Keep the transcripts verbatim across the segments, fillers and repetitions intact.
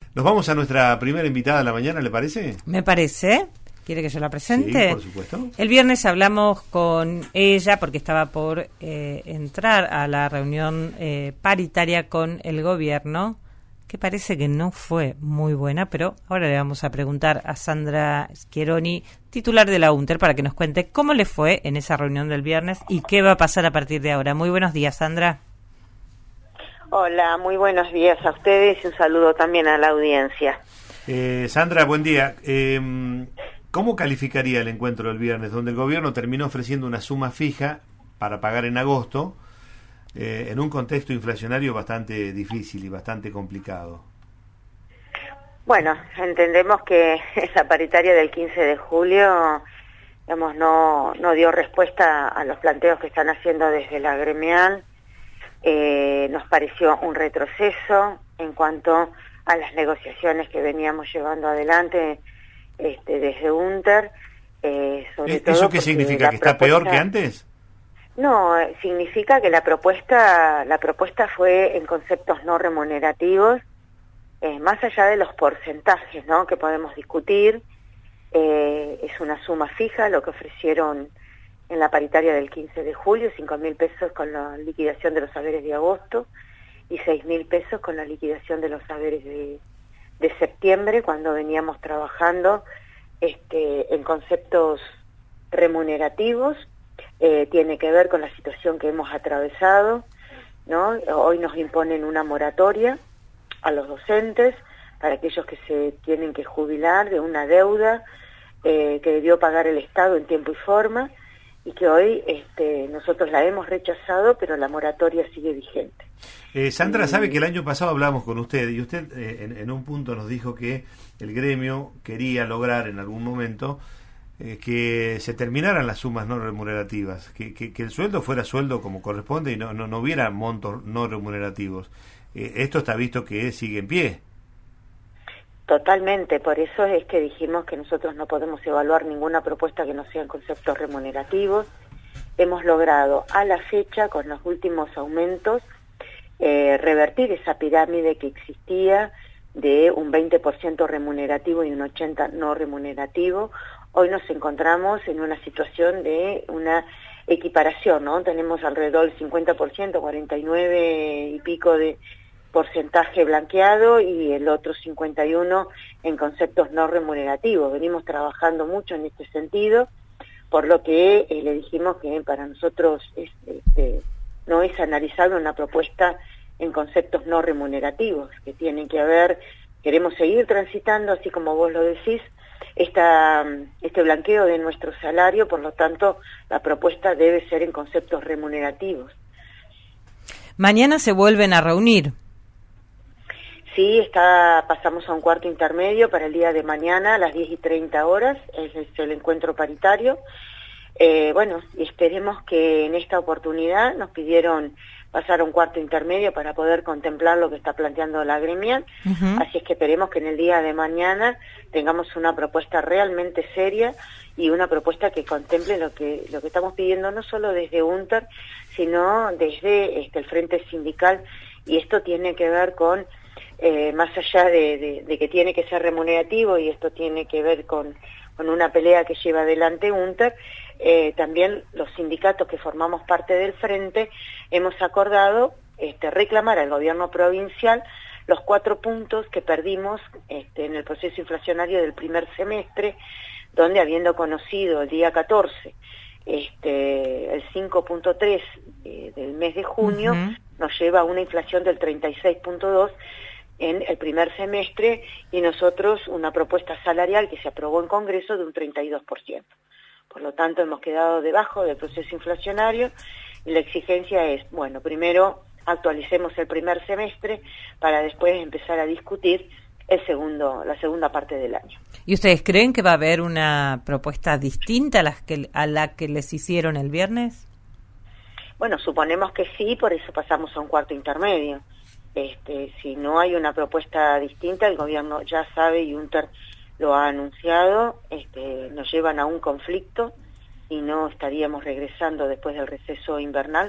Nos vamos a nuestra primera invitada de la mañana, ¿le parece? Me parece. ¿Quiere que yo la presente? Sí, por supuesto. El viernes hablamos con ella porque estaba por eh, entrar a la reunión eh, paritaria con el gobierno, que parece que no fue muy buena, pero ahora le vamos a preguntar a Sandra Schieroni, titular de la UNTER, para que nos cuente cómo le fue en esa reunión del viernes y qué va a pasar a partir de ahora. Muy buenos días, Sandra. Hola, muy buenos días a ustedes y un saludo también a la audiencia. Eh, Sandra, buen día. Eh, ¿Cómo calificaría el encuentro del viernes, donde el gobierno terminó ofreciendo una suma fija para pagar en agosto, eh, en un contexto inflacionario bastante difícil y bastante complicado? Bueno, entendemos que esa paritaria del quince de julio, digamos, no, no dio respuesta a los planteos que están haciendo desde la gremial. Eh, nos pareció un retroceso en cuanto a las negociaciones que veníamos llevando adelante este, desde UNTER. Eh, sobre ¿Eso todo qué significa? ¿Que está propuesta... peor que antes? No, significa que la propuesta, la propuesta fue en conceptos no remunerativos, eh, más allá de los porcentajes, ¿no?, que podemos discutir. Eh, es una suma fija lo que ofrecieron en la paritaria del quince de julio, cinco mil pesos con la liquidación de los saberes de agosto y seis mil pesos con la liquidación de los saberes de, de septiembre, cuando veníamos trabajando este, en conceptos remunerativos. Eh, tiene que ver con la situación que hemos atravesado, ¿no? Hoy nos imponen una moratoria a los docentes para aquellos que se tienen que jubilar de una deuda eh, que debió pagar el Estado en tiempo y forma, y que hoy este, nosotros la hemos rechazado, pero la moratoria sigue vigente. Eh, Sandra, sabe que el año pasado hablamos con usted y usted eh, en, en un punto nos dijo que el gremio quería lograr en algún momento eh, que se terminaran las sumas no remunerativas, que, que, que el sueldo fuera sueldo como corresponde y no, no, no hubiera montos no remunerativos. Eh, esto está visto que sigue en pie. Totalmente, por eso es que dijimos que nosotros no podemos evaluar ninguna propuesta que no sea en conceptos remunerativos. Hemos logrado a la fecha, con los últimos aumentos, eh, revertir esa pirámide que existía de un veinte por ciento remunerativo y un ochenta por ciento no remunerativo. Hoy nos encontramos en una situación de una equiparación, ¿no? Tenemos alrededor del cincuenta por ciento, cuarenta y nueve y pico de porcentaje blanqueado y el otro cincuenta y uno en conceptos no remunerativos. Venimos trabajando mucho en este sentido, por lo que eh, le dijimos que para nosotros es, este, no es analizable una propuesta en conceptos no remunerativos, que tienen que haber, queremos seguir transitando, así como vos lo decís, esta, este blanqueo de nuestro salario, por lo tanto la propuesta debe ser en conceptos remunerativos. Mañana se vuelven a reunir. Sí, está, pasamos a un cuarto intermedio para el día de mañana a las diez y treinta horas, es, es el encuentro paritario. Eh, bueno, y esperemos que en esta oportunidad nos pidieron pasar a un cuarto intermedio para poder contemplar lo que está planteando la gremial, uh-huh. Así es que esperemos que en el día de mañana tengamos una propuesta realmente seria y una propuesta que contemple lo que lo que estamos pidiendo no solo desde UNTER, sino desde este, el Frente Sindical, y esto tiene que ver con Eh, más allá de, de, de que tiene que ser remunerativo, y esto tiene que ver con, con una pelea que lleva adelante UNTER, eh, también los sindicatos que formamos parte del Frente hemos acordado este, reclamar al gobierno provincial los cuatro puntos que perdimos este, en el proceso inflacionario del primer semestre, donde habiendo conocido el día catorce este, el cinco punto tres eh, del mes de junio, uh-huh. nos lleva a una inflación del treinta y seis punto dos en el primer semestre, y nosotros una propuesta salarial que se aprobó en Congreso de un treinta y dos por ciento. Por lo tanto, hemos quedado debajo del proceso inflacionario, y la exigencia es, bueno, primero actualicemos el primer semestre para después empezar a discutir el segundo, la segunda parte del año. ¿Y ustedes creen que va a haber una propuesta distinta a, las que, a la que les hicieron el viernes? Bueno, suponemos que sí, por eso pasamos a un cuarto intermedio. Este, si no hay una propuesta distinta, el gobierno ya sabe y UNTER lo ha anunciado, este, nos llevan a un conflicto y no estaríamos regresando después del receso invernal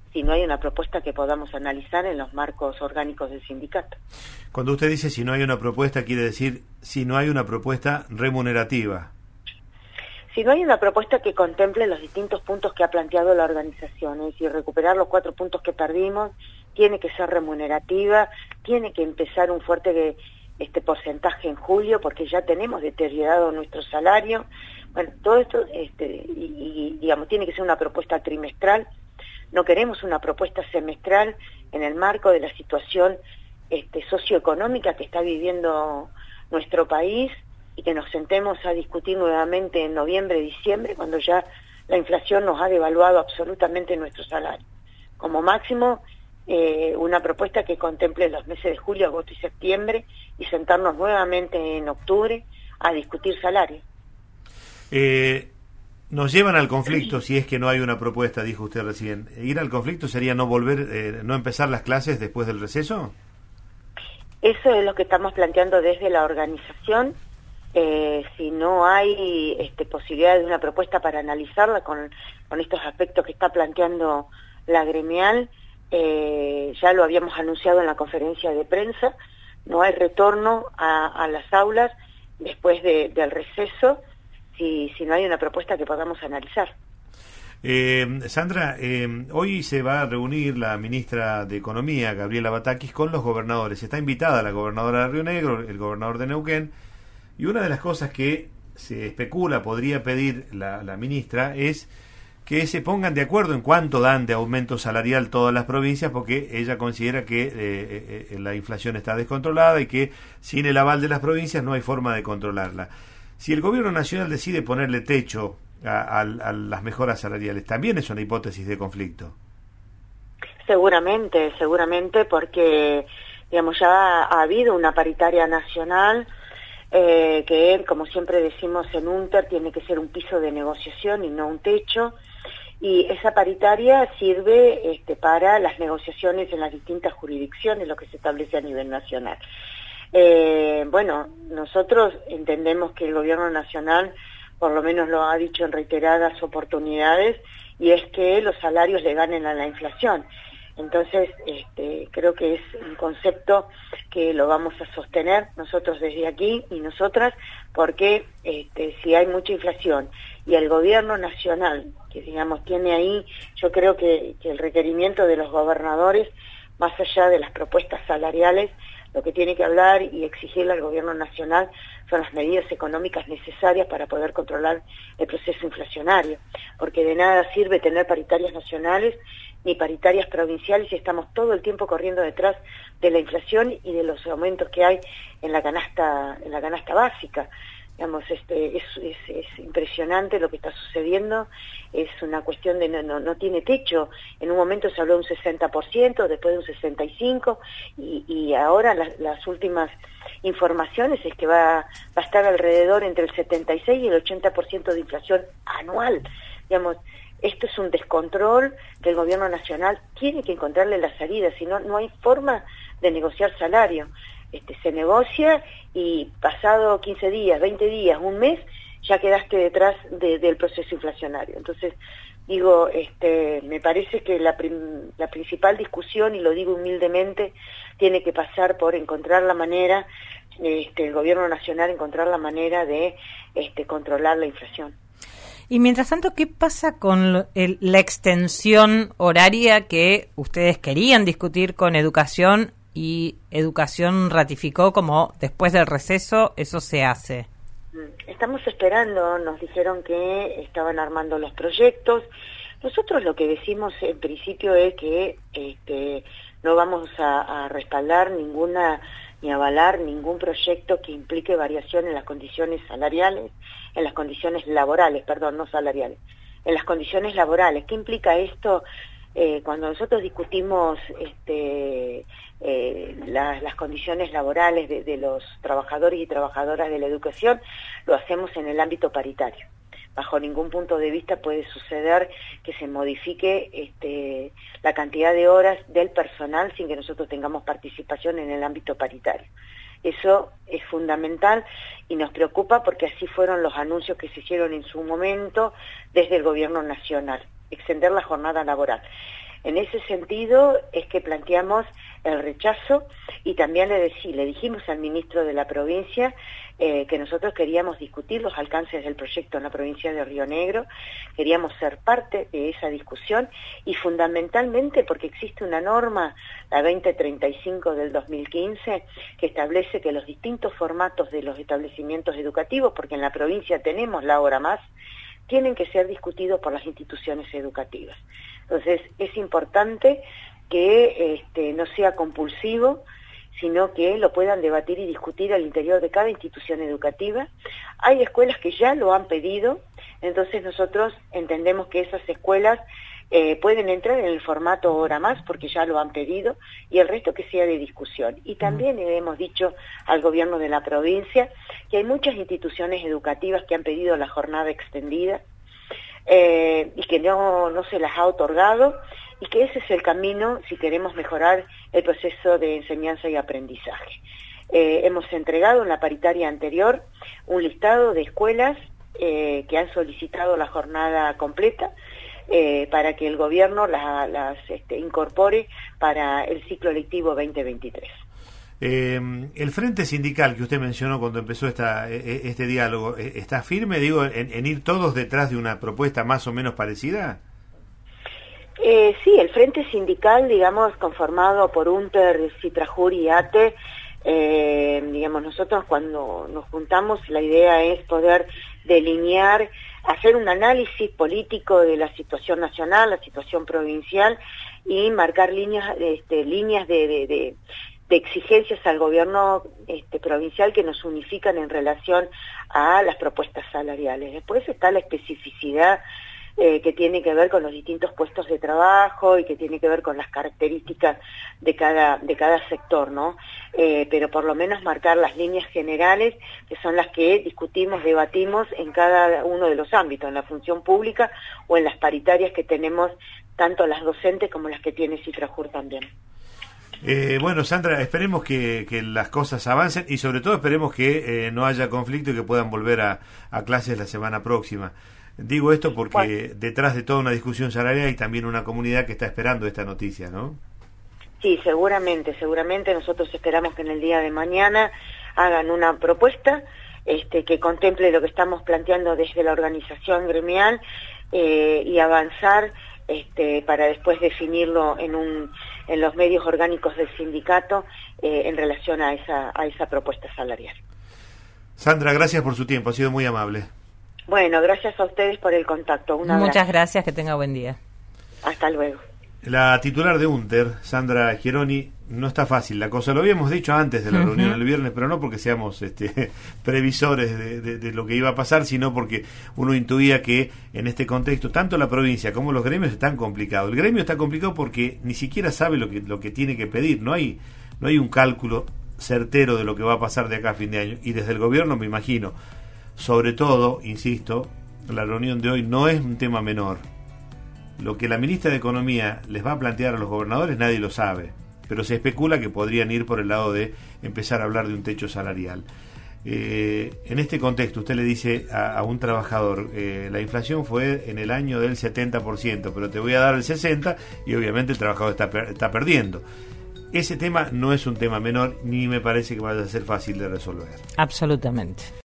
si no hay una propuesta que podamos analizar en los marcos orgánicos del sindicato. Cuando usted dice si no hay una propuesta, quiere decir si no hay una propuesta remunerativa. Si no hay una propuesta que contemple los distintos puntos que ha planteado la organización, es decir, recuperar los cuatro puntos que perdimos, tiene que ser remunerativa, tiene que empezar un fuerte este porcentaje en julio, porque ya tenemos deteriorado nuestro salario. Bueno, todo esto, este, y, y digamos, tiene que ser una propuesta trimestral. No queremos una propuesta semestral en el marco de la situación este, socioeconómica que está viviendo nuestro país, y que nos sentemos a discutir nuevamente en noviembre, diciembre, cuando ya la inflación nos ha devaluado absolutamente nuestro salario. Como máximo, eh, una propuesta que contemple los meses de julio, agosto y septiembre, y sentarnos nuevamente en octubre a discutir salario. Eh, nos llevan al conflicto si es que no hay una propuesta, dijo usted recién. ¿Ir al conflicto sería no volver, eh, no empezar las clases después del receso? Eso es lo que estamos planteando desde la organización. Eh, si no hay este, posibilidad de una propuesta para analizarla con, con estos aspectos que está planteando la gremial, eh, ya lo habíamos anunciado en la conferencia de prensa, no hay retorno a, a las aulas después de, del receso si, si no hay una propuesta que podamos analizar. Eh, Sandra, eh, hoy se va a reunir la ministra de Economía, Gabriela Batakis, con los gobernadores. Está invitada la gobernadora de Río Negro, el gobernador de Neuquén. Y una de las cosas que se especula podría pedir la, la ministra es que se pongan de acuerdo en cuánto dan de aumento salarial todas las provincias, porque ella considera que eh, eh, la inflación está descontrolada y que sin el aval de las provincias no hay forma de controlarla. Si el gobierno nacional decide ponerle techo a, a, a las mejoras salariales, también es una hipótesis de conflicto. Seguramente, seguramente, porque digamos ya ha habido una paritaria nacional. Eh, que como siempre decimos en UNTER, tiene que ser un piso de negociación y no un techo, y esa paritaria sirve este, para las negociaciones en las distintas jurisdicciones, lo que se establece a nivel nacional. Eh, bueno, nosotros entendemos que el gobierno nacional, por lo menos lo ha dicho en reiteradas oportunidades, y es que los salarios le ganen a la inflación. Entonces, este, creo que es un concepto que lo vamos a sostener nosotros desde aquí y nosotras, porque este, si hay mucha inflación y el gobierno nacional, que digamos tiene ahí, yo creo que, que el requerimiento de los gobernadores, más allá de las propuestas salariales, lo que tiene que hablar y exigirle al gobierno nacional son las medidas económicas necesarias para poder controlar el proceso inflacionario, porque de nada sirve tener paritarias nacionales ni paritarias provinciales si estamos todo el tiempo corriendo detrás de la inflación y de los aumentos que hay en la canasta en la canasta básica. Digamos, este, es, es, es impresionante lo que está sucediendo, es una cuestión de no, no, no tiene techo. En un momento se habló de un sesenta por ciento, después de un sesenta y cinco por ciento, y, y ahora las, las últimas informaciones es que va, va a estar alrededor entre el setenta y seis y el ochenta por ciento de inflación anual. Digamos, esto es un descontrol que el gobierno nacional tiene que encontrarle la salida, si no, no hay forma de negociar salario. Este, se negocia y pasado quince días, veinte días, un mes, ya quedaste detrás de, del proceso inflacionario. Entonces, digo, este, me parece que la, prim, la principal discusión, y lo digo humildemente, tiene que pasar por encontrar la manera, este, el gobierno nacional encontrar la manera de este, controlar la inflación. Y mientras tanto, ¿qué pasa con el, la extensión horaria que ustedes querían discutir con Educación y Educación ratificó como después del receso eso se hace? Estamos esperando, nos dijeron que estaban armando los proyectos. Nosotros lo que decimos en principio es que este, no vamos a, a respaldar ninguna ni avalar ningún proyecto que implique variación en las condiciones salariales, en las condiciones laborales, perdón, no salariales, en las condiciones laborales. ¿Qué implica esto? Eh, cuando nosotros discutimos este, eh, la, las condiciones laborales de, de los trabajadores y trabajadoras de la educación, lo hacemos en el ámbito paritario. Bajo ningún punto de vista puede suceder que se modifique este, la cantidad de horas del personal sin que nosotros tengamos participación en el ámbito paritario. Eso es fundamental y nos preocupa porque así fueron los anuncios que se hicieron en su momento desde el gobierno nacional, extender la jornada laboral. En ese sentido es que planteamos el rechazo y también le, decí, le dijimos al ministro de la provincia eh, que nosotros queríamos discutir los alcances del proyecto en la provincia de Río Negro, queríamos ser parte de esa discusión y fundamentalmente porque existe una norma, la veinte treinta y cinco del dos mil quince, que establece que los distintos formatos de los establecimientos educativos, porque en la provincia tenemos la hora más, tienen que ser discutidos por las instituciones educativas. Entonces es importante que este, no sea compulsivo, sino que lo puedan debatir y discutir al interior de cada institución educativa. Hay escuelas que ya lo han pedido, entonces nosotros entendemos que esas escuelas eh, pueden entrar en el formato hora más porque ya lo han pedido, y el resto que sea de discusión. Y también le hemos dicho al gobierno de la provincia que hay muchas instituciones educativas que han pedido la jornada extendida eh, y que no, no se las ha otorgado, y que ese es el camino si queremos mejorar el proceso de enseñanza y aprendizaje. Eh, hemos entregado en la paritaria anterior un listado de escuelas eh, que han solicitado la jornada completa eh, para que el gobierno la, las este, incorpore para el ciclo lectivo veinte veintitrés. Eh, el frente sindical que usted mencionó cuando empezó esta, este diálogo, ¿está firme, digo, en, en ir todos detrás de una propuesta más o menos parecida? Eh, sí, el Frente Sindical, digamos, conformado por UNTER, Citrajur y ATE, eh, digamos, nosotros cuando nos juntamos la idea es poder delinear, hacer un análisis político de la situación nacional, la situación provincial y marcar líneas, este, líneas de, de, de, de exigencias al gobierno este, provincial que nos unifican en relación a las propuestas salariales. Después está la especificidad Eh, que tiene que ver con los distintos puestos de trabajo y que tiene que ver con las características de cada de cada sector, ¿no? Eh, pero por lo menos marcar las líneas generales, que son las que discutimos, debatimos en cada uno de los ámbitos, en la función pública o en las paritarias que tenemos, tanto las docentes como las que tiene Citrajur también. Eh, bueno, Sandra, esperemos que, que las cosas avancen y sobre todo esperemos que eh, no haya conflicto y que puedan volver a, a clases la semana próxima. Digo esto porque bueno, detrás de toda una discusión salarial hay también una comunidad que está esperando esta noticia, ¿no? Sí, seguramente, seguramente nosotros esperamos que en el día de mañana hagan una propuesta este, que contemple lo que estamos planteando desde la organización gremial eh, y avanzar este, para después definirlo en, un, en los medios orgánicos del sindicato eh, en relación a esa, a esa propuesta salarial. Sandra, gracias por su tiempo, ha sido muy amable. Bueno, gracias a ustedes por el contacto. Un abrazo. Muchas gracias, que tenga buen día. Hasta luego. La titular de UNTER, Sandra Schieroni, no está fácil la cosa. Lo habíamos dicho antes de la uh-huh. reunión el viernes, pero no porque seamos este, previsores de, de, de lo que iba a pasar, sino porque uno intuía que en este contexto, tanto la provincia como los gremios están complicados. El gremio está complicado porque ni siquiera sabe lo que, lo que tiene que pedir. No hay, no hay un cálculo certero de lo que va a pasar de acá a fin de año. Y desde el gobierno, me imagino, sobre todo, insisto, la reunión de hoy no es un tema menor. Lo que la ministra de Economía les va a plantear a los gobernadores nadie lo sabe, pero se especula que podrían ir por el lado de empezar a hablar de un techo salarial. Eh, en este contexto, usted le dice a, a un trabajador, eh, la inflación fue en el año del setenta por ciento, pero te voy a dar el sesenta por ciento y obviamente el trabajador está, per, está perdiendo. Ese tema no es un tema menor, ni me parece que vaya a ser fácil de resolver. Absolutamente.